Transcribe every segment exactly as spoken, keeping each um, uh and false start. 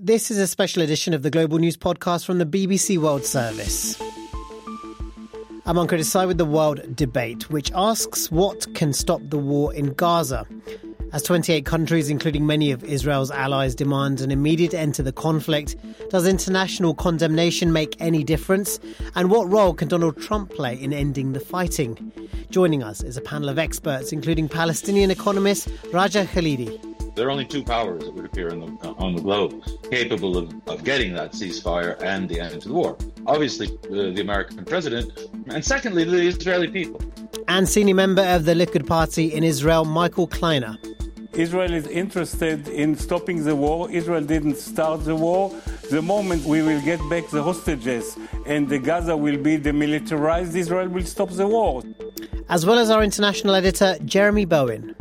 This is a special edition of the Global News Podcast from the B B C World Service. I'm on Curtis Side with the World Debate, which asks what can stop the war in Gaza. As twenty-eight countries, including many of Israel's allies, demand an immediate end to the conflict, does international condemnation make any difference? And what role can Donald Trump play in ending the fighting? Joining us is a panel of experts, including Palestinian economist Raja Khalidi. There are only two powers, it would appear, on the, on the globe capable of, of getting that ceasefire and the end to the war. Obviously, uh, the American president, and secondly, the Israeli people. And senior member of the Likud party in Israel, Michael Kleiner. Israel is interested in stopping the war. Israel didn't start the war. The moment we will get back the hostages and the Gaza will be demilitarized, Israel will stop the war. As well as our international editor, Jeremy Bowen.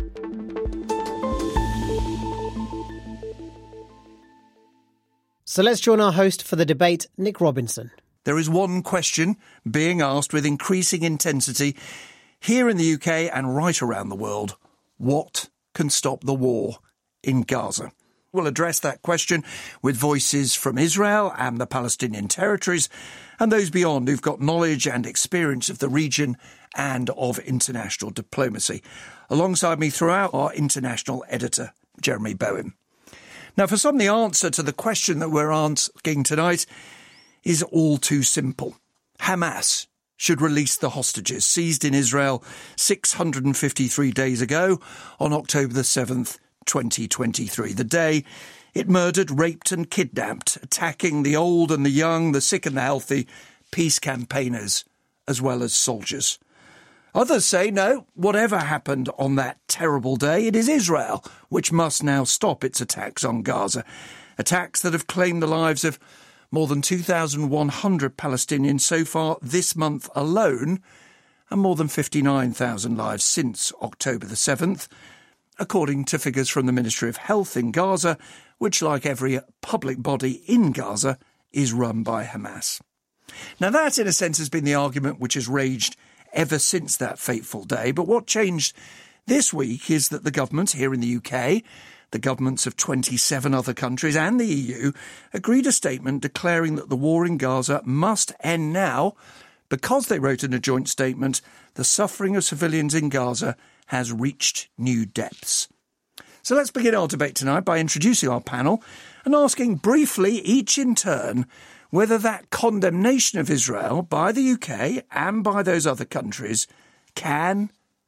So let's join our host for the debate, Nick Robinson. There is one question being asked with increasing intensity here in the U K and right around the world. What can stop the war in Gaza? We'll address that question with voices from Israel and the Palestinian territories and those beyond who've got knowledge and experience of the region and of international diplomacy. Alongside me throughout, our international editor, Jeremy Bowen. Now, for some, the answer to the question that we're asking tonight is all too simple. Hamas should release the hostages seized in Israel six hundred fifty-three days ago on October the seventh, twenty twenty-three, the day it murdered, raped and kidnapped, attacking the old and the young, the sick and the healthy, peace campaigners as well as soldiers. Others say, no, whatever happened on that terrible day, it is Israel which must now stop its attacks on Gaza, attacks that have claimed the lives of more than two thousand one hundred Palestinians so far this month alone, and more than fifty-nine thousand lives since October the seventh, according to figures from the Ministry of Health in Gaza, which, like every public body in Gaza, is run by Hamas. Now that, in a sense, has been the argument which has raged ever since that fateful day. But what changed this week is that the government here in the U K, the governments of twenty-seven other countries and the E U agreed a statement declaring that the war in Gaza must end now because, they wrote in a joint statement, the suffering of civilians in Gaza has reached new depths. So let's begin our debate tonight by introducing our panel and asking briefly, each in turn, whether that condemnation of Israel by the U K and by those other countries can,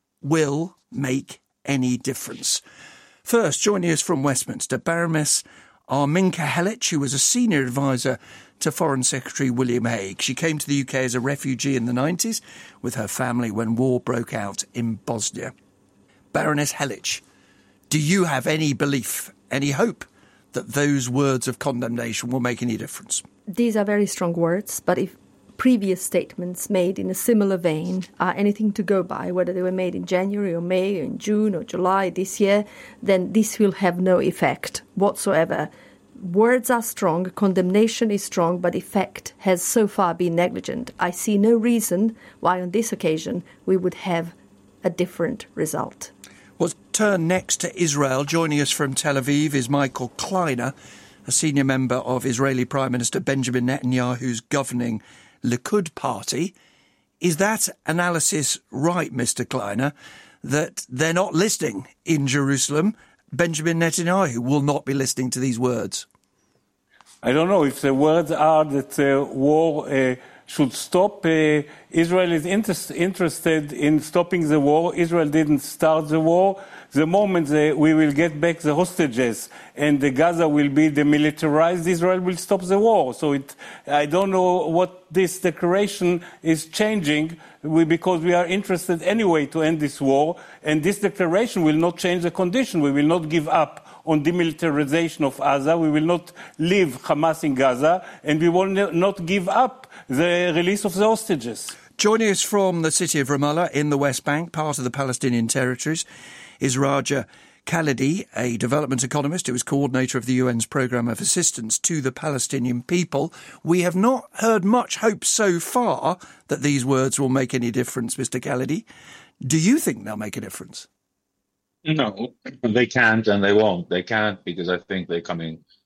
will make any difference. First, joining us from Westminster, Baroness Arminka Helic, who was a senior advisor to Foreign Secretary William Hague. She came to the U K as a refugee in the nineties with her family when war broke out in Bosnia. Baroness Helic, do you have any belief, any hope that those words of condemnation will make any difference? These are very strong words, but if previous statements made in a similar vein are anything to go by, whether they were made in January or May or in June or July this year, then this will have no effect whatsoever. Words are strong, condemnation is strong, but effect has so far been negligent. I see no reason why on this occasion we would have a different result. Well, turn next to Israel. Joining us from Tel Aviv is Michael Kleiner, a senior member of Israeli Prime Minister Benjamin Netanyahu's governing Likud party. Is that analysis right, Mister Kleiner, that they're not listening in Jerusalem? Benjamin Netanyahu will not be listening to these words? I don't know if the words are that uh, war uh, should stop. Uh, Israel is inter- interested in stopping the war. Israel didn't start the war. The moment uh, we will get back the hostages and the Gaza will be demilitarized, Israel will stop the war. So it, I don't know what this declaration is changing, we, because we are interested anyway to end this war. And this declaration will not change the condition. We will not give up on demilitarization of Gaza. We will not leave Hamas in Gaza, and we will not give up the release of the hostages. Joining us from the city of Ramallah in the West Bank, part of the Palestinian territories, is Raja Khalidi, a development economist who is coordinator of the U N's programme of assistance to the Palestinian people. We have not heard much hope so far that these words will make any difference, Mister Khalidi. Do you think they'll make a difference? No, they can't and they won't. They can't because I think they're coming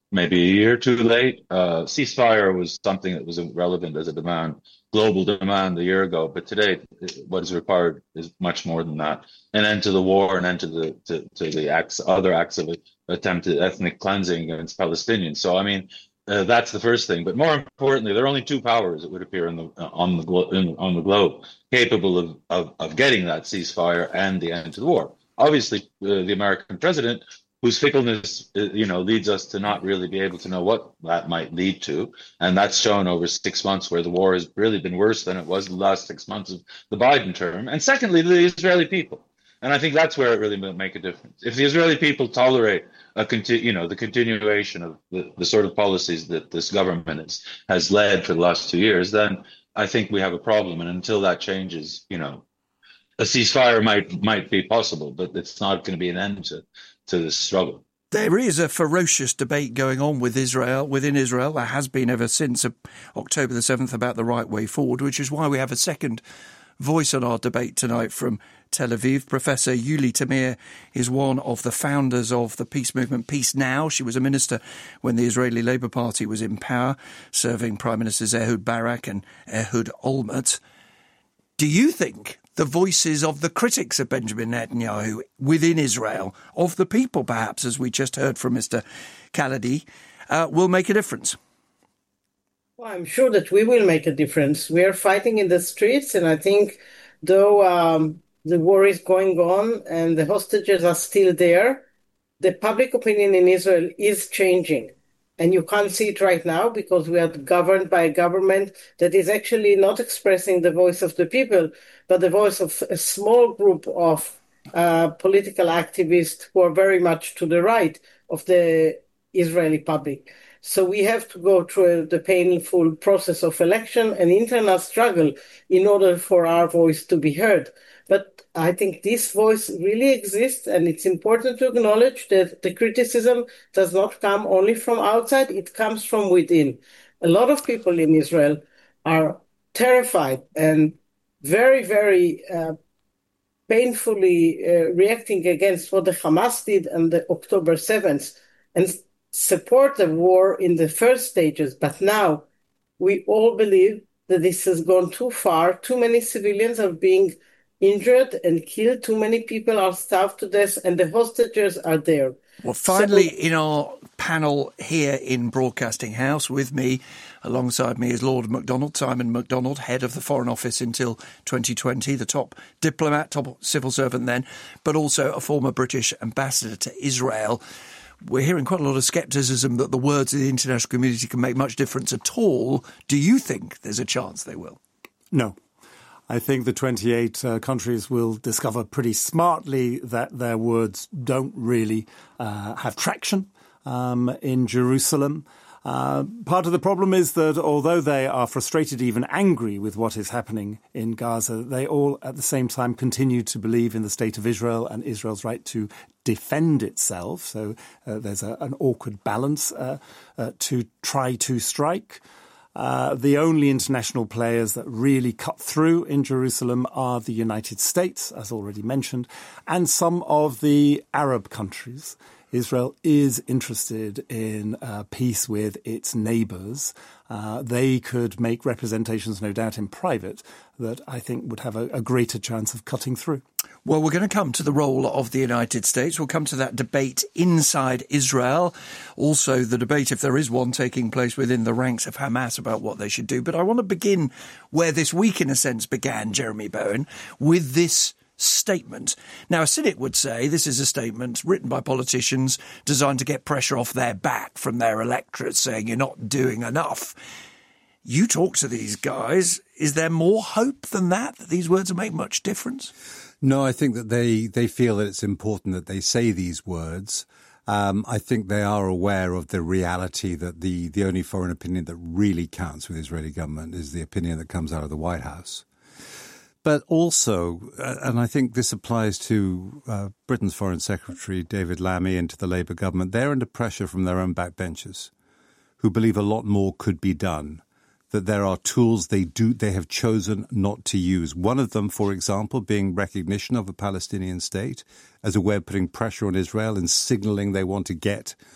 maybe a year too late. Uh, ceasefire was something that was relevant as a demand, global demand a year ago, but today what is required is much more than that. An end to the war, an end to the to, to the acts, other acts of attempted ethnic cleansing against Palestinians. So I mean, uh, that's the first thing. But more importantly, there are only two powers, it would appear, in the uh, on the glo- in, on the globe capable of, of of getting that ceasefire and the end to the war. Obviously, uh, the American president, whose fickleness, you know, leads us to not really be able to know what that might lead to. And that's shown over six months where the war has really been worse than it was the last six months of the Biden term. And secondly, the Israeli people. And I think that's where it really will make a difference. If the Israeli people tolerate a conti- you know, the continuation of the, the sort of policies that this government is, has led for the last two years, then I think we have a problem. And until that changes, you know, a ceasefire might might be possible, but it's not going to be an end to to this struggle. There is a ferocious debate going on with Israel, within Israel. There has been ever since October the seventh about the right way forward, which is why we have a second voice on our debate tonight from Tel Aviv. Professor Yuli Tamir is one of the founders of the peace movement Peace Now. She was a minister when the Israeli Labour Party was in power, serving Prime Ministers Ehud Barak and Ehud Olmert. Do you think the voices of the critics of Benjamin Netanyahu within Israel, of the people perhaps, as we just heard from Mister Khalidi, uh, will make a difference? Well, I'm sure that we will make a difference. We are fighting in the streets, and I think though um, the war is going on and the hostages are still there, the public opinion in Israel is changing. And you can't see it right now because we are governed by a government that is actually not expressing the voice of the people, but the voice of a small group of uh, political activists who are very much to the right of the Israeli public. So we have to go through the painful process of election and internal struggle in order for our voice to be heard. But I think this voice really exists, and it's important to acknowledge that the criticism does not come only from outside, it comes from within. A lot of people in Israel are terrified and very, very uh, painfully uh, reacting against what the Hamas did on the October seventh and support the war in the first stages. But now we all believe that this has gone too far. Too many civilians are being injured and killed. Too many people are starved to death, and the hostages are there. Well, finally, so, in our panel here in Broadcasting House, with me, alongside me is Lord MacDonald, Simon MacDonald, head of the Foreign Office until twenty twenty, the top diplomat, top civil servant then, but also a former British ambassador to Israel. We're hearing quite a lot of scepticism that the words of the international community can make much difference at all. Do you think there's a chance they will? No. I think the twenty-eight uh, countries will discover pretty smartly that their words don't really uh, have traction um, in Jerusalem. Uh, part of the problem is that although they are frustrated, even angry with what is happening in Gaza, they all at the same time continue to believe in the state of Israel and Israel's right to defend itself. So uh, there's a, an awkward balance uh, uh, to try to strike. Uh, the only international players that really cut through in Jerusalem are the United States, as already mentioned, and some of the Arab countries. Israel is interested in uh, peace with its neighbours. Uh, they could make representations, no doubt, in private that I think would have a, a greater chance of cutting through. Well, we're going to come to the role of the United States. We'll come to that debate inside Israel. Also, the debate, if there is one, taking place within the ranks of Hamas about what they should do. But I want to begin where this week, in a sense, began, Jeremy Bowen, with this statement. Now, a cynic would say this is a statement written by politicians designed to get pressure off their back from their electorate, saying you're not doing enough. You talk to these guys. Is there more hope than that, that these words will make much difference? No, I think that they, they feel that it's important that they say these words. Um, I think they are aware of the reality that the, the only foreign opinion that really counts with the Israeli government is the opinion that comes out of the White House. But also, uh, and I think this applies to uh, Britain's Foreign Secretary, David Lammy, and to the Labour government, they're under pressure from their own backbenchers who believe a lot more could be done, that there are tools they do they have chosen not to use. One of them, for example, being recognition of a Palestinian state as a way of putting pressure on Israel and signalling they want to get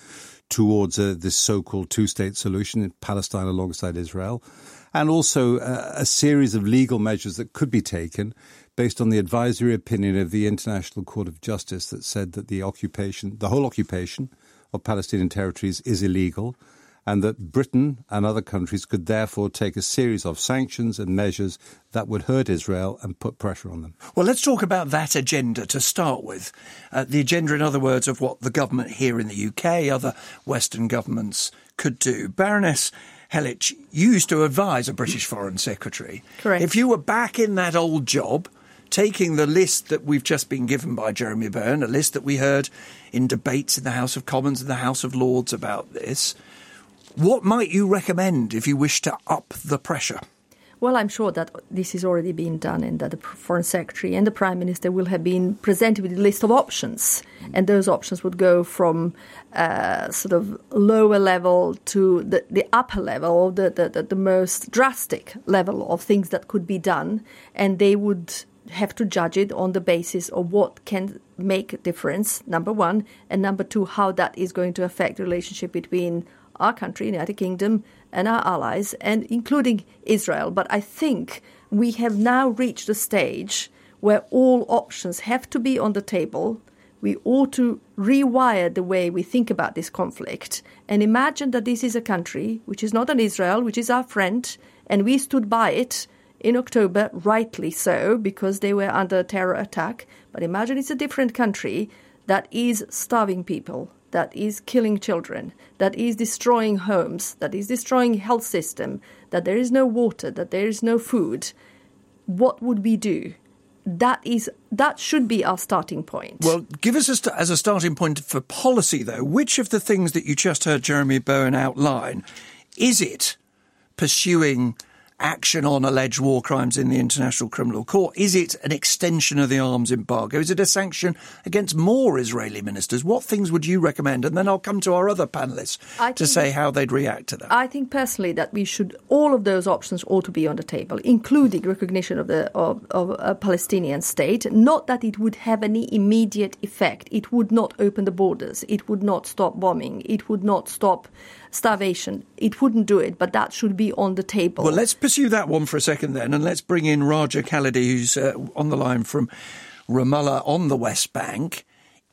towards uh, this so-called two-state solution in Palestine alongside Israel, and also uh, a series of legal measures that could be taken based on the advisory opinion of the International Court of Justice that said that the occupation, the whole occupation of Palestinian territories is illegal, and that Britain and other countries could therefore take a series of sanctions and measures that would hurt Israel and put pressure on them. Well, let's talk about that agenda to start with. Uh, the agenda, in other words, of what the government here in the U K, other Western governments could do. Baroness Hellich, you used to advise a British Foreign Secretary. Correct. If you were back in that old job, taking the list that we've just been given by Jeremy Byrne, a list that we heard in debates in the House of Commons and the House of Lords about this, what might you recommend if you wish to up the pressure? Well, I'm sure that this is already being done and that the Foreign Secretary and the Prime Minister will have been presented with a list of options. And those options would go from uh, sort of lower level to the, the upper level, the, the, the, the most drastic level of things that could be done. And they would have to judge it on the basis of what can make a difference, number one, and number two, how that is going to affect the relationship between our country, the United Kingdom, and our allies, and including Israel. But I think we have now reached a stage where all options have to be on the table. We ought to rewire the way we think about this conflict and imagine that this is a country which is not an Israel, which is our friend, and we stood by it in October, rightly so, because they were under terror attack. But imagine it's a different country that is starving people, that is killing children, that is destroying homes, that is destroying health system, that there is no water, that there is no food. What would we do? That is that should be our starting point. Well, give us a st- as a starting point for policy, though, which of the things that you just heard Jeremy Byrne outline, is it pursuing action on alleged war crimes in the International Criminal Court? Is it an extension of the arms embargo? Is it a sanction against more Israeli ministers? What things would you recommend? And then I'll come to our other panellists I to say how they'd react to that. I think personally that we should, all of those options ought to be on the table, including recognition of the of, of a Palestinian state. Not that it would have any immediate effect. It would not open the borders. It would not stop bombing. It would not stop starvation. It wouldn't do it, but that should be on the table. Well, let's pursue that one for a second then, and let's bring in Raja Khalidi, who's uh, on the line from Ramallah on the West Bank.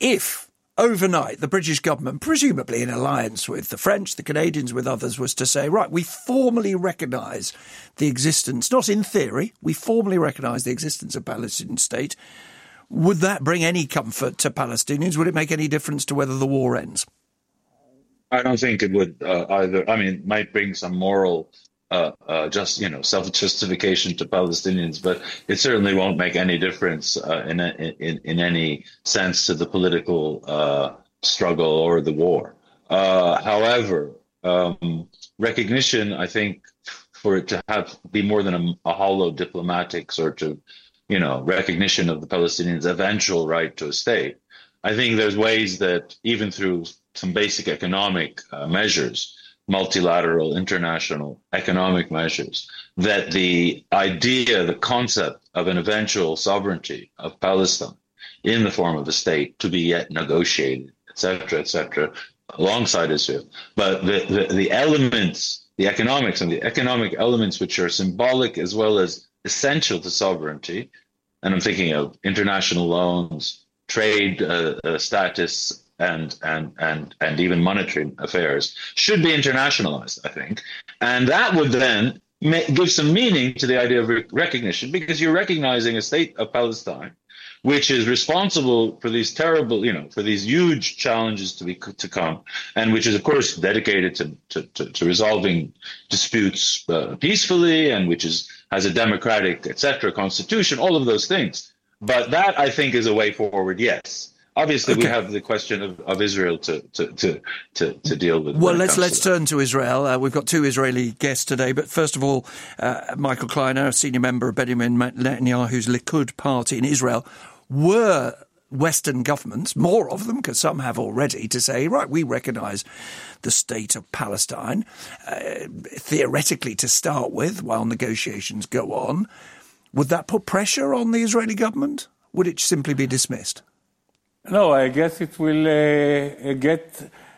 If overnight the British government, presumably in alliance with the French, the Canadians, with others, was to say, right, we formally recognise the existence, not in theory, we formally recognise the existence of a Palestinian state, would that bring any comfort to Palestinians? Would it make any difference to whether the war ends? I don't think it would uh, either. I mean, it might bring some moral, uh, uh, just you know, self-justification to Palestinians, but it certainly won't make any difference uh, in, in in any sense to the political uh, struggle or the war. Uh, however, um, recognition, I think, for it to have be more than a, a hollow diplomatic sort of, you know, recognition of the Palestinians' eventual right to a state. I think there's ways that even through some basic economic uh, measures, multilateral, international economic measures, that the idea, the concept of an eventual sovereignty of Palestine in the form of a state to be yet negotiated, et cetera, et cetera, alongside Israel. But the, the, the elements, the economics and the economic elements which are symbolic as well as essential to sovereignty, and I'm thinking of international loans, trade uh, uh, status, and and and and even monetary affairs should be internationalized, I think. And that would then ma- give some meaning to the idea of re- recognition, because you're recognizing a state of Palestine which is responsible for these terrible, you know, for these huge challenges to be to come, and which is, of course, dedicated to to, to, to resolving disputes uh, peacefully, and which is has a democratic, et cetera, constitution, all of those things. But that, I think, is a way forward, yes. Obviously, okay. We have the question of, of Israel to, to, to, to, to deal with. Well, let's let's to turn to Israel. Uh, we've got two Israeli guests today. But first of all, uh, Michael Kleiner, a senior member of Benjamin Netanyahu's Likud party in Israel. Were Western governments, more of them, because some have already, to say, right, we recognise the state of Palestine, uh, theoretically to start with, while negotiations go on, would that put pressure on the Israeli government? Would it simply be dismissed? No, I guess it will uh, get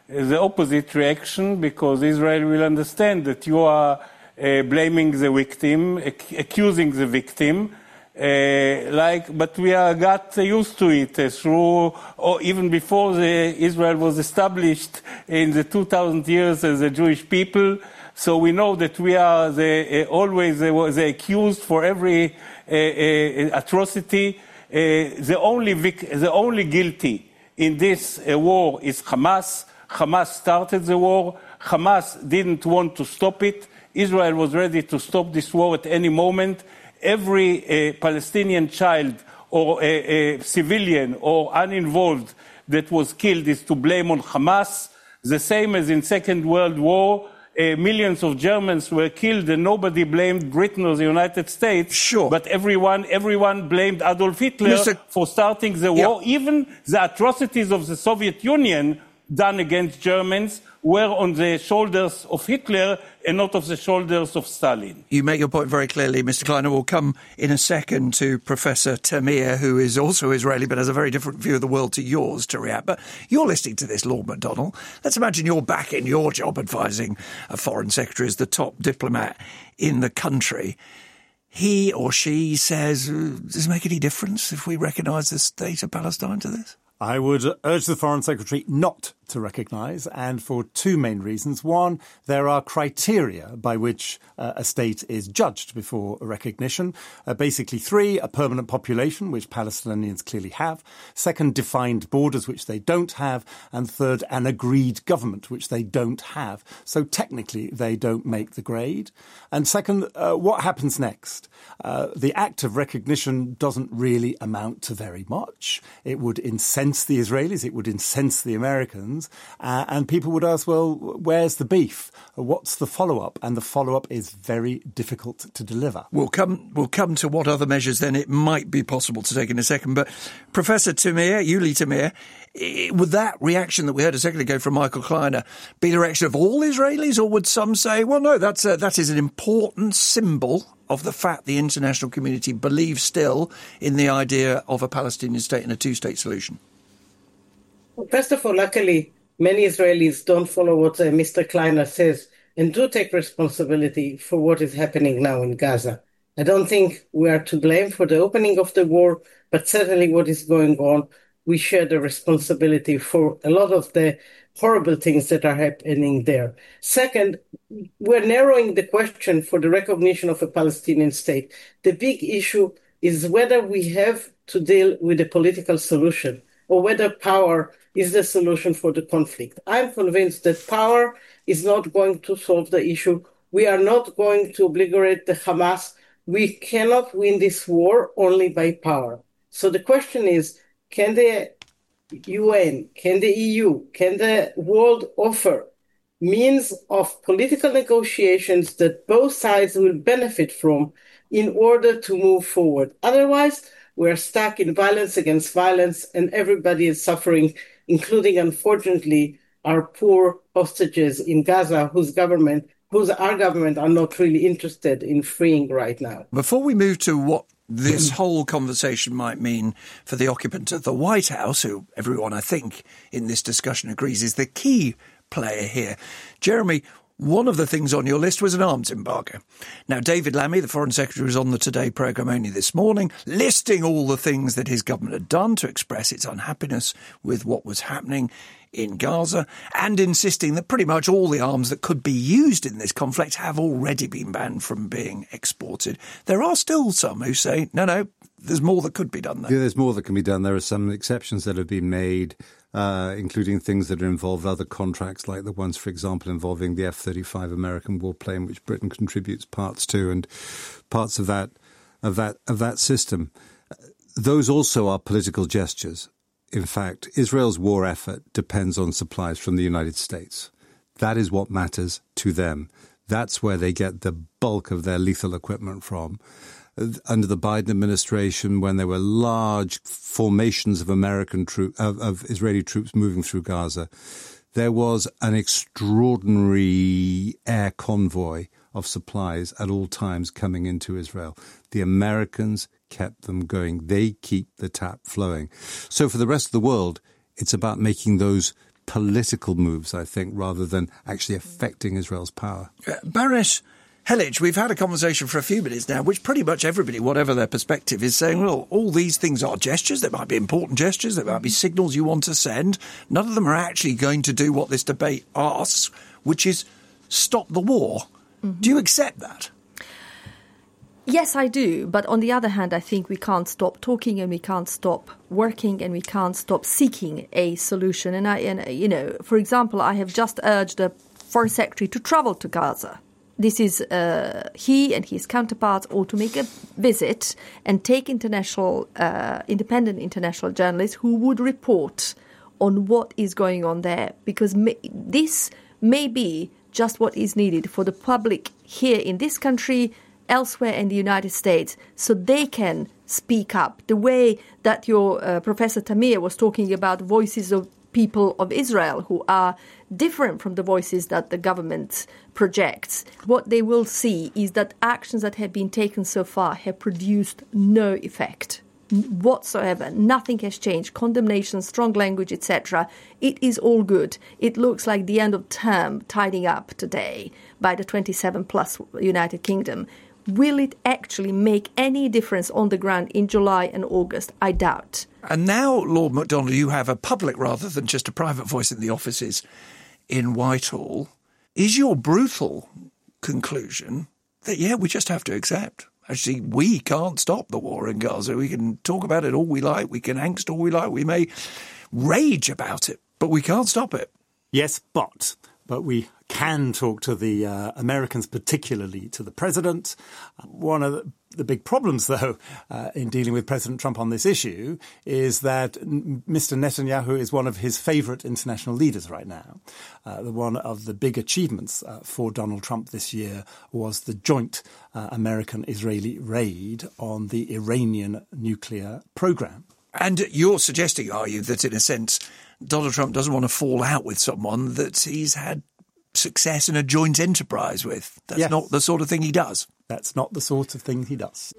the opposite reaction, because Israel will understand that you are uh, blaming the victim, ac- accusing the victim. Uh, like, but we are got used to it uh, through, or even before the, Israel was established in the two thousand years as a Jewish people. So we know that we are the, uh, always the, the accused for every uh, uh, atrocity. Uh, the only vic- the only guilty in this uh, war is Hamas. Hamas started the war. Hamas didn't want to stop it. Israel was ready to stop this war at any moment. Every uh, Palestinian child or a, a civilian or uninvolved that was killed is to blame on Hamas. The same as in Second World War, uh, millions of Germans were killed and nobody blamed Britain or the United States. Sure. But everyone, everyone blamed Adolf Hitler Mister for starting the war. Yeah. Even the atrocities of the Soviet Union done against Germans were on the shoulders of Hitler and not of the shoulders of Stalin. You make your point very clearly, Mister Kleiner. We'll come in a second to Professor Tamir, who is also Israeli but has a very different view of the world to yours, to react. But you're listening to this, Lord MacDonald. Let's imagine you're back in your job advising a foreign secretary as the top diplomat in the country. He or she says, does it make any difference if we recognise the state of Palestine to this? I would urge the Foreign Secretary not to recognise, and for two main reasons. One, there are criteria by which uh, a state is judged before recognition. Uh, basically three, a permanent population, which Palestinians clearly have. Second, defined borders, which they don't have. And third, an agreed government, which they don't have. So technically, they don't make the grade. And second, uh, what happens next? Uh, the act of recognition doesn't really amount to very much. It would incense the Israelis, it would incense the Americans, uh, and people would ask, well, where's the beef? What's the follow-up? And the follow-up is very difficult to deliver. We'll come we'll come to what other measures then it might be possible to take in a second. But Professor Tamir, Yuli Tamir, would that reaction that we heard a second ago from Michael Kleiner be the reaction of all Israelis, or would some say, well, no, that's a, that is an important symbol of the fact the international community believes still in the idea of a Palestinian state and a two-state solution? Well, first of all, luckily, many Israelis don't follow what uh, Mister Kleiner says and do take responsibility for what is happening now in Gaza. I don't think we are to blame for the opening of the war, but certainly what is going on, we share the responsibility for a lot of the horrible things that are happening there. Second, we're narrowing the question for the recognition of a Palestinian state. The big issue is whether we have to deal with a political solution or whether power is the solution for the conflict. I'm convinced that power is not going to solve the issue. We are not going to obliterate the Hamas. We cannot win this war only by power. So the question is, can the U N, can the E U, can the world offer means of political negotiations that both sides will benefit from in order to move forward? Otherwise, we're stuck in violence against violence and everybody is suffering, including, unfortunately, our poor hostages in Gaza, whose government, whose our government are not really interested in freeing right now. Before we move to what this whole conversation might mean for the occupant of the White House, who everyone, I think, in this discussion agrees is the key player here, Jeremy, one of the things on your list was an arms embargo. Now, David Lammy, the Foreign Secretary, was on the Today programme only this morning, listing all the things that his government had done to express its unhappiness with what was happening in Gaza, and insisting that pretty much all the arms that could be used in this conflict have already been banned from being exported. There are still some who say, no, no, there's more that could be done there. Yeah, there's more that can be done. There are some exceptions that have been made, uh, including things that involve other contracts, like the ones, for example, involving the F thirty-five American warplane, which Britain contributes parts to, and parts of that of that of that system. Those also are political gestures. In fact, Israel's war effort depends on supplies from the United States. That is what matters to them. That's where they get the bulk of their lethal equipment from. Under the Biden administration, when there were large formations of American troops, of, of Israeli troops moving through Gaza, there was an extraordinary air convoy of supplies at all times coming into Israel. The Americans kept them going. They keep the tap flowing. So for the rest of the world, it's about making those political moves, I think, rather than actually affecting Israel's power. Uh, Baroness Hellich, we've had a conversation for a few minutes now, which pretty much everybody, whatever their perspective, is saying, well, all these things are gestures. They might be important gestures. They might be signals you want to send. None of them are actually going to do what this debate asks, which is stop the war. Mm-hmm. Do you accept that? Yes, I do. But on the other hand, I think we can't stop talking and we can't stop working and we can't stop seeking a solution. And, I, and you know, for example, I have just urged the Foreign Secretary to travel to Gaza. This is uh, he and his counterparts ought to make a visit and take international, uh, independent international journalists who would report on what is going on there, because may, this may be just what is needed for the public here in this country, elsewhere in the United States, so they can speak up the way that your uh, Professor Tamir was talking about voices of people of Israel who are different from the voices that the government projects. What they will see is that actions that have been taken so far have produced no effect whatsoever. Nothing has changed. Condemnation, strong language, et cetera. It is all good. It looks like the end of term tidying up today by the twenty-seven plus United Kingdom. Will it actually make any difference on the ground in July and August? I doubt. And now, Lord MacDonald, you have a public rather than just a private voice in the offices in Whitehall. Is your brutal conclusion that, yeah, we just have to accept? Actually, we can't stop the war in Gaza. We can talk about it all we like. We can angst all we like. We may rage about it, but we can't stop it. Yes, but... But we can talk to the uh, Americans, particularly to the president. One of the, the big problems, though, uh, in dealing with President Trump on this issue is that Mister Netanyahu is one of his favourite international leaders right now. Uh, the one of the big achievements uh, for Donald Trump this year was the joint uh, American-Israeli raid on the Iranian nuclear program. And you're suggesting, are you, that in a sense Donald Trump doesn't want to fall out with someone that he's had success in a joint enterprise with? That's yes. not the sort of thing he does. That's not the sort of thing he does.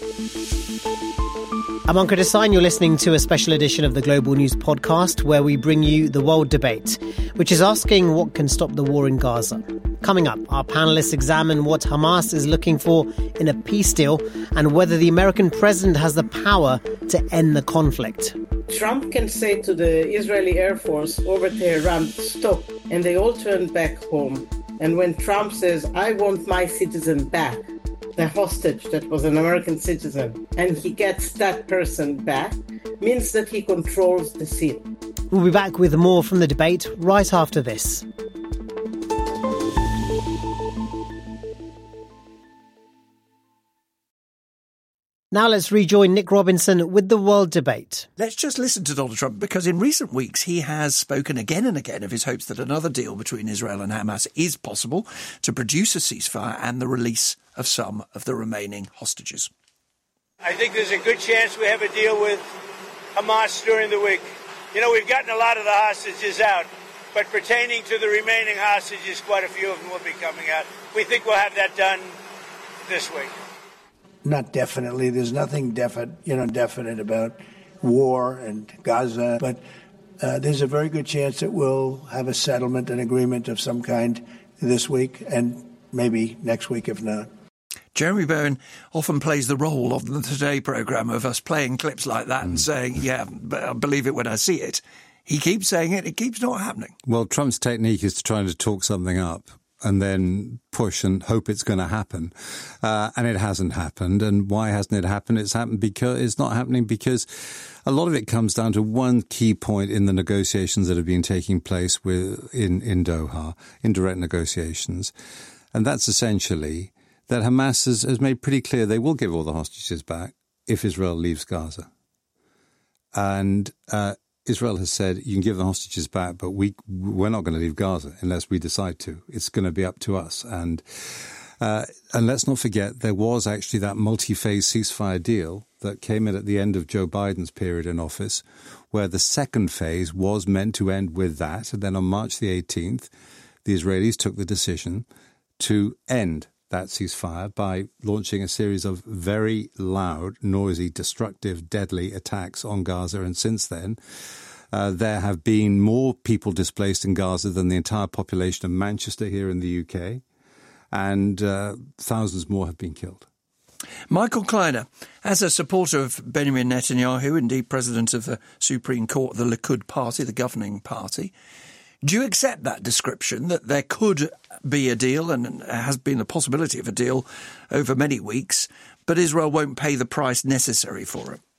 I'm Ankur Desai, and you're listening to a special edition of the Global News Podcast where we bring you the World Debate, which is asking what can stop the war in Gaza. Coming up, our panellists examine what Hamas is looking for in a peace deal and whether the American president has the power to end the conflict. Trump can say to the Israeli Air Force over Tehran, stop, and they all turn back home. And when Trump says, I want my citizen back, the hostage that was an American citizen, and he gets that person back, means that he controls the scene. We'll be back with more from the debate right after this. Now let's rejoin Nick Robinson with the World Debate. Let's just listen to Donald Trump, because in recent weeks he has spoken again and again of his hopes that another deal between Israel and Hamas is possible to produce a ceasefire and the release of some of the remaining hostages. I think there's a good chance we have a deal with Hamas during the week. You know, we've gotten a lot of the hostages out, but pertaining to the remaining hostages, quite a few of them will be coming out. We think we'll have that done this week. Not definitely. There's nothing definite, you know, definite about war and Gaza, but uh, there's a very good chance that we'll have a settlement, an agreement of some kind this week, and maybe next week if not. Jeremy Bowen often plays the role of the Today programme of us playing clips like that mm. and saying, yeah, but I believe it when I see it. He keeps saying it, it keeps not happening. Well, Trump's technique is to try to talk something up and then push and hope it's going to happen. Uh, and it hasn't happened. And why hasn't it happened? It's happened because it's not happening because a lot of it comes down to one key point in the negotiations that have been taking place with in, in Doha, indirect negotiations. And that's essentially that Hamas has, has made pretty clear they will give all the hostages back if Israel leaves Gaza. And uh Israel has said, you can give the hostages back, but we, we're not going to leave Gaza unless we decide to. It's going to be up to us. And uh, and let's not forget, there was actually that multi-phase ceasefire deal that came in at the end of Joe Biden's period in office, where the second phase was meant to end with that. And then on March the eighteenth, the Israelis took the decision to end that ceasefire by launching a series of very loud, noisy, destructive, deadly attacks on Gaza. And since then, Uh, there have been more people displaced in Gaza than the entire population of Manchester here in the U K, and uh, thousands more have been killed. Michael Kleiner, as a supporter of Benjamin Netanyahu, indeed president of the Supreme Court, the Likud party, the governing party, do you accept that description, that there could be a deal and has been the possibility of a deal over many weeks, but Israel won't pay the price necessary for it?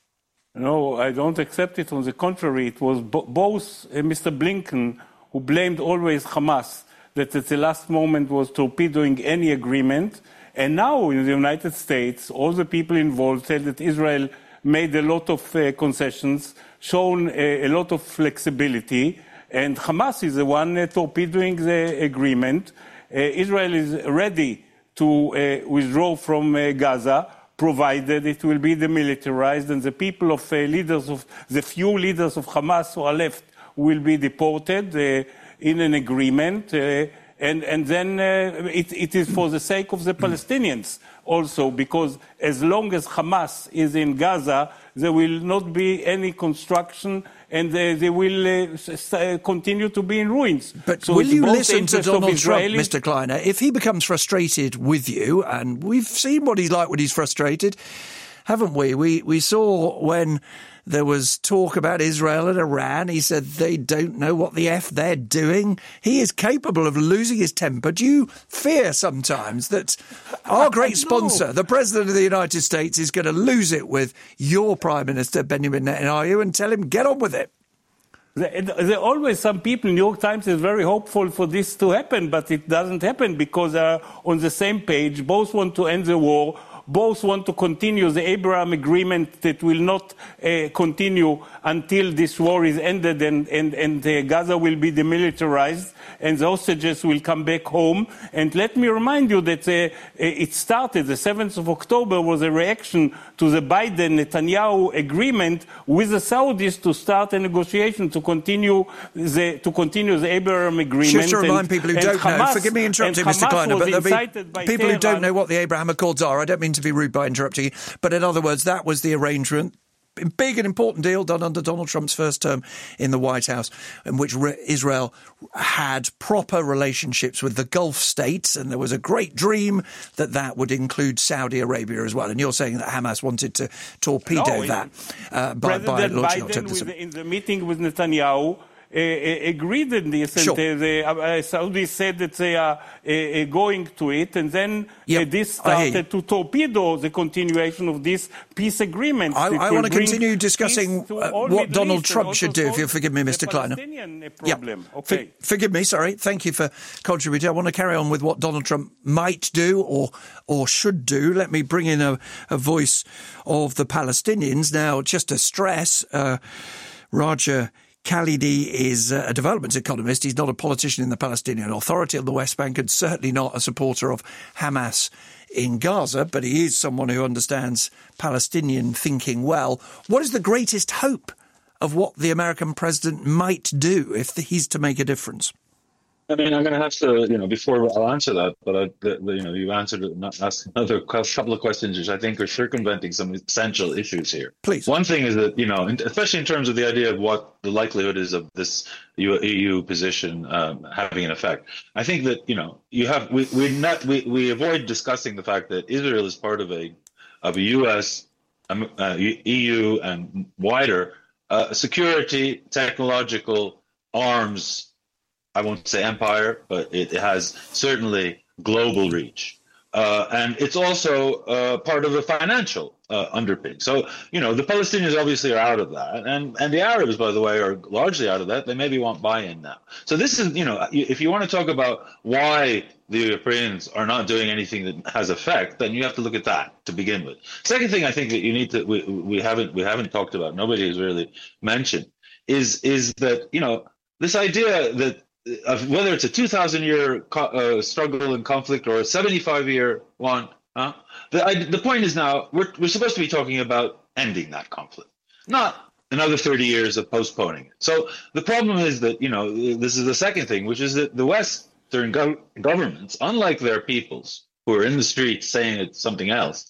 No, I don't accept it. On the contrary, it was bo- both uh, Mister Blinken, who blamed always Hamas, that at the last moment was torpedoing any agreement. And now in the United States, all the people involved said that Israel made a lot of uh, concessions, shown a, a lot of flexibility, and Hamas is the one uh, torpedoing the agreement. Uh, Israel is ready to uh, withdraw from uh, Gaza, provided it will be demilitarized, and the people of uh, leaders of the few leaders of Hamas who are left will be deported uh, in an agreement. Uh, And, and then uh, it, it is for the sake of the Palestinians also, because as long as Hamas is in Gaza, there will not be any construction, and uh, they will uh, st- continue to be in ruins. But so will you listen to Donald Trump, Israelis- Mister Kleiner, if he becomes frustrated with you, and we've seen what he's like when he's frustrated, haven't we? We, we saw when there was talk about Israel and Iran. He said they don't know what the F they're doing. He is capable of losing his temper. Do you fear sometimes that our great sponsor, the President of the United States, is going to lose it with your Prime Minister, Benjamin Netanyahu, and tell him, get on with it? There, there are always some people, New York Times is very hopeful for this to happen, but it doesn't happen because they're on the same page. Both want to end the war. Both want to continue the Abraham agreement that will not uh, continue until this war is ended and, and, and uh, Gaza will be demilitarized and the hostages will come back home. And let me remind you that uh, it started, the seventh of October was a reaction to the Biden-Netanyahu agreement with the Saudis to start a negotiation to continue the, to continue the Abraham agreement. Just to remind and, people who don't Hamas, know, forgive me interrupting, Mister Kleiner, but there'll be people Tehran. who don't know what the Abraham Accords are. I don't mean to be rude by interrupting you, but in other words, that was the arrangement, big and important deal done under Donald Trump's first term in the White House, in which Israel had proper relationships with the Gulf states, and there was a great dream that that would include Saudi Arabia as well. And you're saying that Hamas wanted to torpedo no, that uh, by, by launching October seventh. In the meeting with Netanyahu, Uh, agreed in this, sure. and uh, the uh, Saudis said that they are uh, going to it, and then yep. uh, this started to torpedo the continuation of this peace agreement. I, I want to continue discussing uh, what Donald East Trump should do, if you'll forgive me, Mister Kleiner. Problem. Yeah. Okay. For, forgive me, sorry. Thank you for contributing. I want to carry on with what Donald Trump might do or or should do. Let me bring in a, a voice of the Palestinians. Now, just to stress, uh, Raja Khalidi is a development economist. He's not a politician in the Palestinian Authority on the West Bank and certainly not a supporter of Hamas in Gaza, but he is someone who understands Palestinian thinking well. What is the greatest hope of what the American president might do if he's to make a difference? I mean, I'm going to have to, you know, before I'll answer that, but, I, the, the, you know, you answered asked another couple of questions which I think are circumventing some essential issues here. Please. One thing is that, you know, especially in terms of the idea of what the likelihood is of this E U position um, having an effect. I think that, you know, you have, we we not we, we avoid discussing the fact that Israel is part of a of a U S, um, uh, E U and wider uh, security, technological, arms, I won't say empire, but it has certainly global reach. Uh, and it's also uh, part of the financial uh, underpinning. So, you know, the Palestinians obviously are out of that. And, and the Arabs, by the way, are largely out of that. They maybe want buy-in now. So this is, you know, if you want to talk about why the Ukrainians are not doing anything that has effect, then you have to look at that to begin with. Second thing I think that you need to, we, we haven't we haven't talked about, nobody has really mentioned, is is that, you know, this idea that of whether it's a two thousand year co- uh, struggle and conflict or a seventy-five year one, huh? the, I, the point is now we're, we're supposed to be talking about ending that conflict, not another thirty years of postponing it. So the problem is that, you know, this is the second thing, which is that the Western go- governments, unlike their peoples who are in the streets saying it's something else,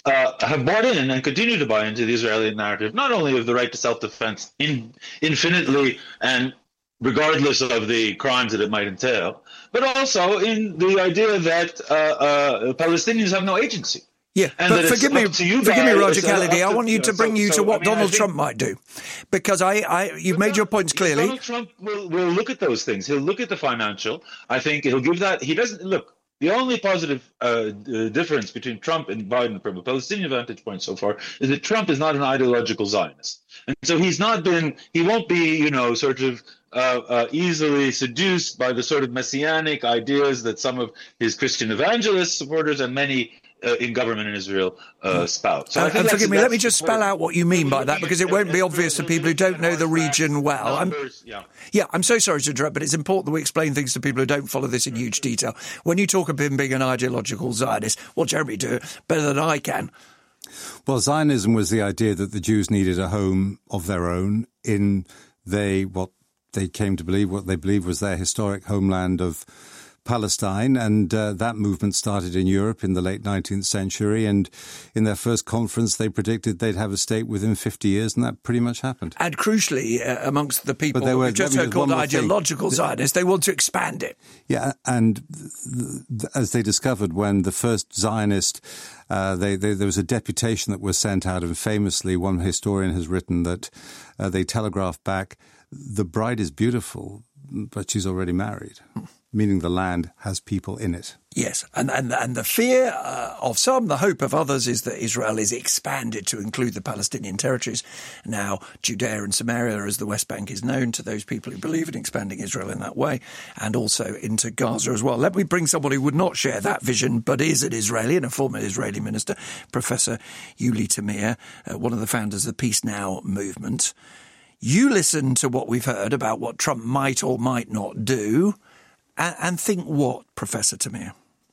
uh, have bought in and continue to buy into the Israeli narrative, not only of the right to self-defense in, infinitely and regardless of the crimes that it might entail, but also in the idea that uh, uh, Palestinians have no agency. Yeah, and but forgive me, forgive me, Roger Kennedy. I want you to bring you to what I mean, Donald think, Trump might do, because I, I you've made your points clearly. Donald Trump will, will look at those things. He'll look at the financial. I think he'll give that. He doesn't look. The only positive uh, difference between Trump and Biden from a Palestinian vantage point so far is that Trump is not an ideological Zionist, and so he's not been. He won't be, you know, sort of. Uh, uh, easily seduced by the sort of messianic ideas that some of his Christian evangelist supporters and many uh, in government in Israel uh, spout. So uh, I think and that's, forgive me, that's let me just spell out what you mean by that, because it won't be obvious to people who don't know the region well. I'm, yeah. yeah, I'm so sorry to interrupt, but it's important that we explain things to people who don't follow this in huge detail. When you talk of him being an ideological Zionist, well, Jeremy do it better than I can. Well, Zionism was the idea that the Jews needed a home of their own in they what they came to believe, what they believed was their historic homeland of Palestine, and uh, that movement started in Europe in the late nineteenth century, and in their first conference they predicted they'd have a state within fifty years, and that pretty much happened. And crucially, uh, amongst the people were, who just I mean, heard called ideological thing. Zionists, they want to expand it. Yeah, and th- th- as they discovered when the first Zionist, uh, they, they, there was a deputation that was sent out, and famously one historian has written that uh, they telegraphed back, the bride is beautiful, but she's already married, meaning the land has people in it. Yes, and and, and the fear uh, of some, the hope of others, is that Israel is expanded to include the Palestinian territories. Now, Judea and Samaria, as the West Bank is known to those people who believe in expanding Israel in that way, and also into Gaza as well. Let me bring someone who would not share that vision, but is an Israeli and a former Israeli minister, Professor Yuli Tamir, uh, one of the founders of the Peace Now movement. You listen to what we've heard about what Trump might or might not do, and, and think what, Professor Tamir?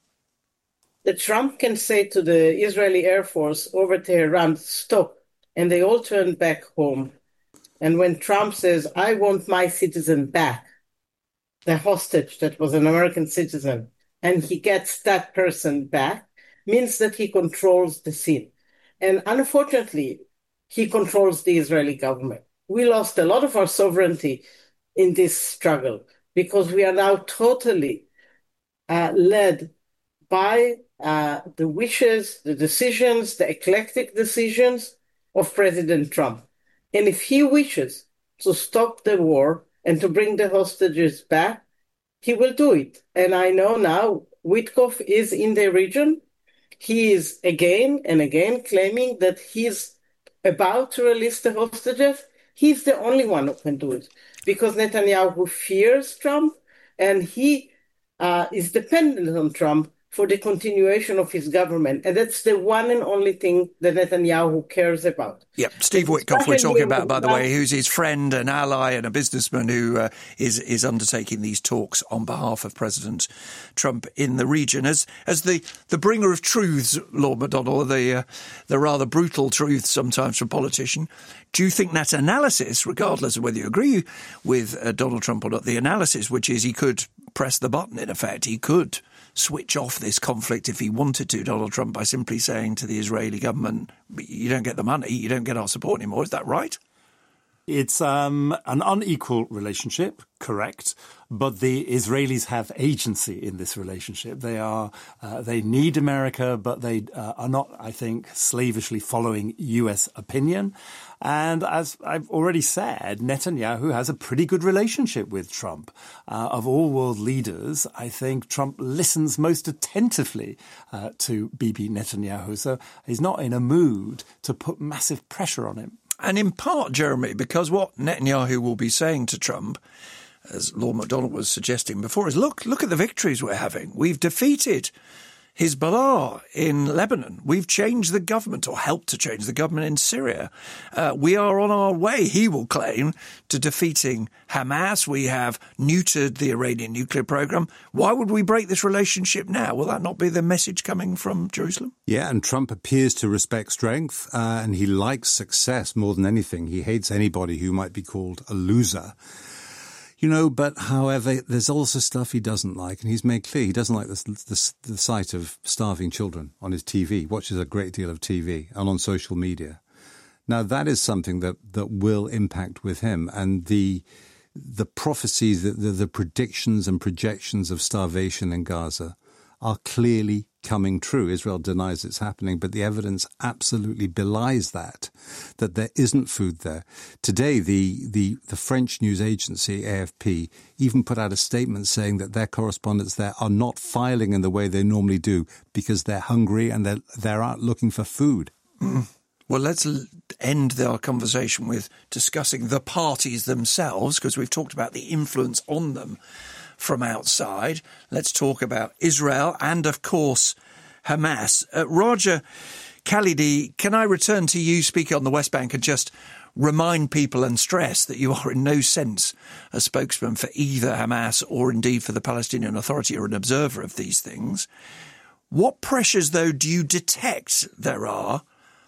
That Trump can say to the Israeli Air Force over Tehran, stop, and they all turn back home. And when Trump says, I want my citizen back, the hostage that was an American citizen, and he gets that person back, means that he controls the scene. And unfortunately, he controls the Israeli government. We lost a lot of our sovereignty in this struggle because we are now totally uh, led by uh, the wishes, the decisions, the eclectic decisions of President Trump. And if he wishes to stop the war and to bring the hostages back, he will do it. And I know now Witkoff is in the region. He is again and again claiming that he's about to release the hostages. He's the only one who can do it because Netanyahu fears Trump and he uh, is dependent on Trump for the continuation of his government. And that's the one and only thing that Netanyahu cares about. Yep, Steve Witkoff we're talking about, by the way, who's his friend and ally and a businessman who uh, is is undertaking these talks on behalf of President Trump in the region. As as the, the bringer of truths, Lord McDonnell, the, uh, the rather brutal truths sometimes from politicians, do you think that analysis, regardless of whether you agree with uh, Donald Trump or not, the analysis, which is he could press the button, in effect, he could switch off this conflict if he wanted to, Donald Trump, by simply saying to the Israeli government, you don't get the money, you don't get our support anymore. Is that right? It's um, an unequal relationship, correct, but the Israelis have agency in this relationship. They are uh, they need America, but they uh, are not, I think, slavishly following U S opinion. And as I've already said, Netanyahu has a pretty good relationship with Trump. Uh, of all world leaders, I think Trump listens most attentively uh, to Bibi Netanyahu. So he's not in a mood to put massive pressure on him. And in part, Jeremy, because what Netanyahu will be saying to Trump, as Lord McDonnell was suggesting before, is look, look at the victories we're having. We've defeated Hezbollah in Lebanon. We've changed the government, or helped to change the government in Syria. Uh, we are on our way, he will claim, to defeating Hamas. We have neutered the Iranian nuclear program. Why would we break this relationship now? Will that not be the message coming from Jerusalem? Yeah, and Trump appears to respect strength, uh, and he likes success more than anything. He hates anybody who might be called a loser. You know, but however, there's also stuff he doesn't like, and he's made clear he doesn't like the, the, the sight of starving children on his T V, watches a great deal of T V and on social media. Now, that is something that, that will impact with him, and the the prophecies, the, the, the predictions and projections of starvation in Gaza are clearly coming true. Israel denies it's happening, but the evidence absolutely belies that, that there isn't food there. Today, the, the, the French news agency, A F P, even put out a statement saying that their correspondents there are not filing in the way they normally do because they're hungry and they're, they're out looking for food. Mm. Well, let's end our conversation with discussing the parties themselves, because we've talked about the influence on them from outside. Let's talk about Israel and, of course, Hamas. Uh, Roger Khalidi, can I return to you speaking on the West Bank and just remind people and stress that you are in no sense a spokesman for either Hamas or indeed for the Palestinian Authority or an observer of these things. What pressures, though, do you detect there are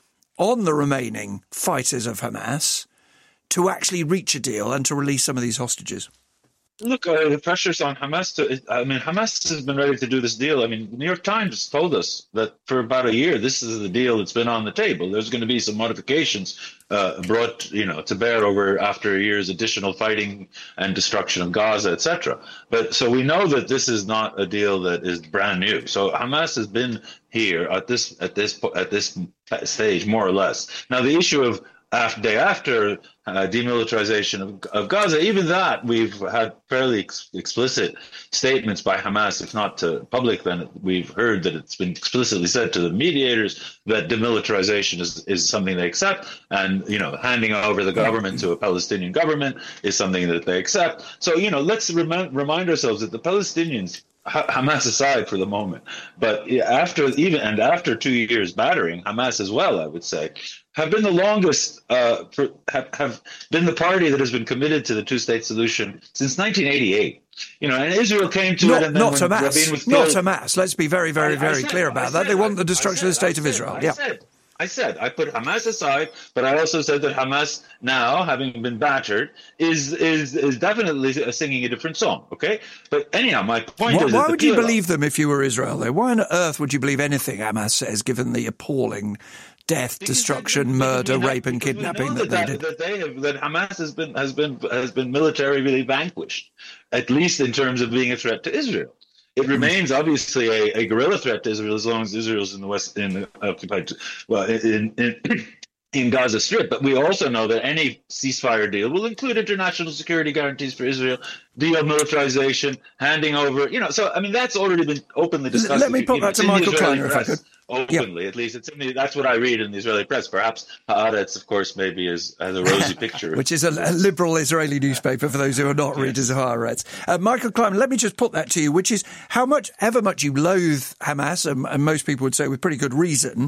on the remaining fighters of Hamas to actually reach a deal and to release some of these hostages? Look, uh, the pressure's on Hamas. To, I mean, Hamas has been ready to do this deal. I mean, the New York Times told us that for about a year, this is the deal that's been on the table. There's going to be some modifications uh, brought, you know, to bear over after a year's additional fighting and destruction of Gaza, et cetera. But so we know that this is not a deal that is brand new. So Hamas has been here at this at this at this stage, more or less. Now, the issue of after day after uh, demilitarization of, of Gaza, even that we've had fairly ex- explicit statements by Hamas, if not to public, then we've heard that it's been explicitly said to the mediators that demilitarization is, is something they accept, and, you know, handing over the government to a Palestinian government is something that they accept. So, you know, let's rem- remind ourselves that the Palestinians, Hamas aside for the moment, but after even and after two years battering Hamas as well, I would say, have been the longest, uh, for, have, have been the party that has been committed to the two-state solution since nineteen eighty-eight. You know, and Israel came to not, it, and then not when Hamas, Rabin was not killed, Hamas. Let's be very, very, very said, clear about said, that. They want the I, destruction I of the said, state of Israel. I yeah. Said, I said, I put Hamas aside, but I also said that Hamas now, having been battered, is is is definitely singing a different song, okay? But anyhow, my point why, is... Why that would the you P L O, believe them if you were Israel, though? Why on earth would you believe anything Hamas says, given the appalling death, because destruction, they, murder, have, rape and kidnapping that, that they did? That, they have, that Hamas has been, has been, has been militarily vanquished, at least in terms of being a threat to Israel. It remains obviously a, a guerrilla threat to Israel as long as Israel's in the West, in the occupied, well, in, in in Gaza Strip. But we also know that any ceasefire deal will include international security guarantees for Israel, demilitarization, handing over. You know, so I mean that's already been openly discussed. Let me put that to Michael Kleiner, if I could. Openly, yep. At least it's in the, that's what I read in the Israeli press. Perhaps Haaretz, of course, maybe is has a rosy picture, which is a, a liberal Israeli newspaper for those who are not yes. readers of Haaretz. Uh, Michael Kleiner, let me just put that to you, which is how much, ever much you loathe Hamas, and, and most people would say with pretty good reason.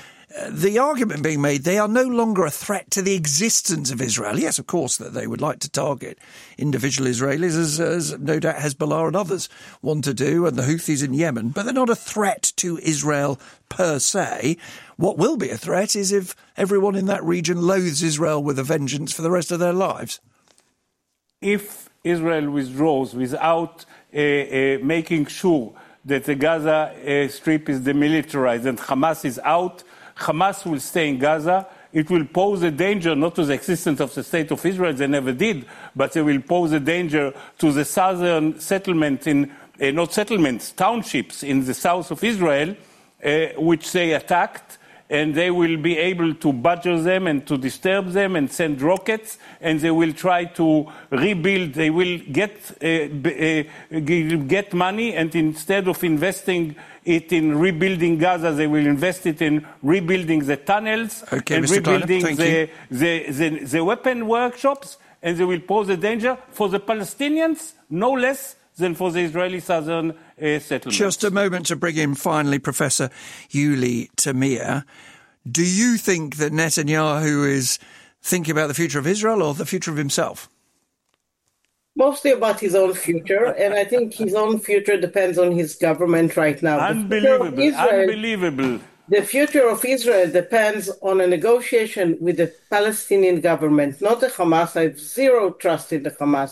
The argument being made, they are no longer a threat to the existence of Israel. Yes, of course, that they would like to target individual Israelis, as, as no doubt Hezbollah and others want to do, and the Houthis in Yemen, but they're not a threat to Israel per se. What will be a threat is if everyone in that region loathes Israel with a vengeance for the rest of their lives. If Israel withdraws without uh, uh, making sure that the Gaza uh, Strip is demilitarized and Hamas is out, Hamas will stay in Gaza. It will pose a danger not to the existence of the state of Israel, they never did, but it will pose a danger to the southern settlement in, uh, not settlements, townships in the south of Israel, uh, which they attacked, and they will be able to badger them and to disturb them and send rockets, and they will try to rebuild. They will get uh, uh, get money, and instead of investing it in rebuilding Gaza, they will invest it in rebuilding the tunnels okay, and Mister rebuilding Kleiner, the, the, the, the weapon workshops, and they will pose a danger for the Palestinians, no less than for the Israeli southern uh, settlements. Just a moment to bring in finally Professor Yuli Tamir. Do you think that Netanyahu is thinking about the future of Israel or the future of himself? Mostly about his own future, and I think his own future depends on his government right now. Unbelievable, the Israel, unbelievable. The future of Israel depends on a negotiation with the Palestinian government, not the Hamas. I have zero trust in the Hamas.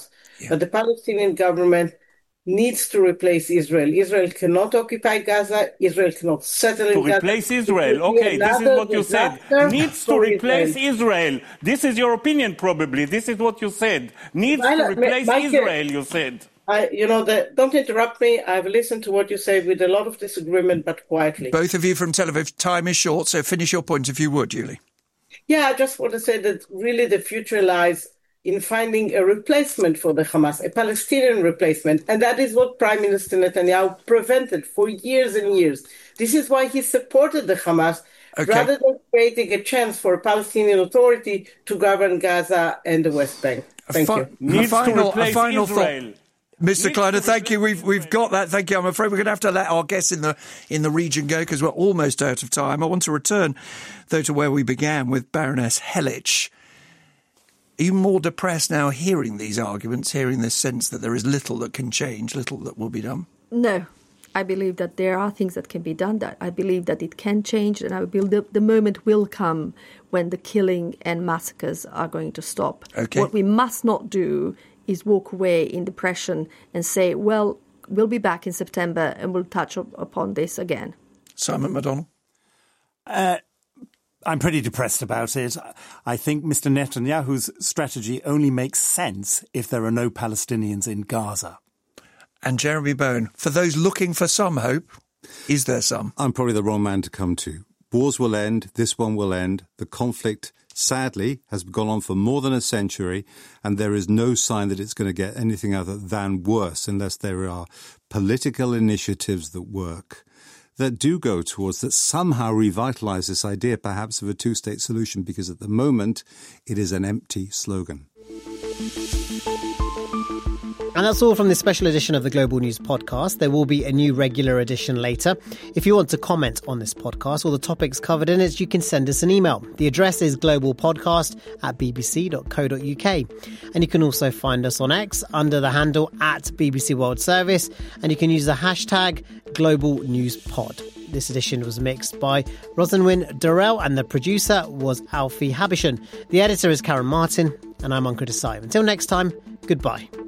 Yeah. But the Palestinian government needs to replace Israel. Israel cannot occupy Gaza. Israel cannot settle in Gaza. To replace Israel. Okay, this is what you said. Needs to replace Israel. Israel. This is your opinion, probably. This is what you said. Needs my, to replace my, Israel, you said. I, you know, the, don't interrupt me. I've listened to what you say with a lot of disagreement, but quietly. Both of you from Tel Aviv, time is short, so finish your point if you would, Julie. Yeah, I just want to say that really the future lies in finding a replacement for the Hamas, a Palestinian replacement. And that is what Prime Minister Netanyahu prevented for years and years. This is why he supported the Hamas, okay. rather than creating a chance for a Palestinian authority to govern Gaza and the West Bank. Thank fi- you. Needs final, to replace a final Israel. Thought. Mister Kleiner, thank you. We've we've got that. Thank you. I'm afraid we're going to have to let our guests in the in the region go because we're almost out of time. I want to return, though, to where we began with Baroness Helich. Are you more depressed now hearing these arguments, hearing this sense that there is little that can change, little that will be done? No. I believe that there are things that can be done. That I believe that it can change, and I believe the, the moment will come when the killing and massacres are going to stop. Okay. What we must not do is walk away in depression and say, well, we'll be back in September and we'll touch up upon this again. Simon McDonnell? Uh, I'm pretty depressed about it. I think Mister Netanyahu's strategy only makes sense if there are no Palestinians in Gaza. And Jeremy Bone, for those looking for some hope, is there some? I'm probably the wrong man to come to. Wars will end, this one will end. The conflict, sadly, has gone on for more than a century, and there is no sign that it's going to get anything other than worse unless there are political initiatives that work, that do go towards, that somehow revitalise this idea perhaps of a two-state solution, because at the moment it is an empty slogan. And that's all from this special edition of the Global News Podcast. There will be a new regular edition later. If you want to comment on this podcast or the topics covered in it, you can send us an email. The address is globalpodcast at bbc dot co dot uk. And you can also find us on X under the handle at B B C World Service. And you can use the hashtag Global News Pod. This edition was mixed by Rosanwin Durrell and the producer was Alfie Habishan. The editor is Karen Martin and I'm Ankur Desai. Until next time, goodbye.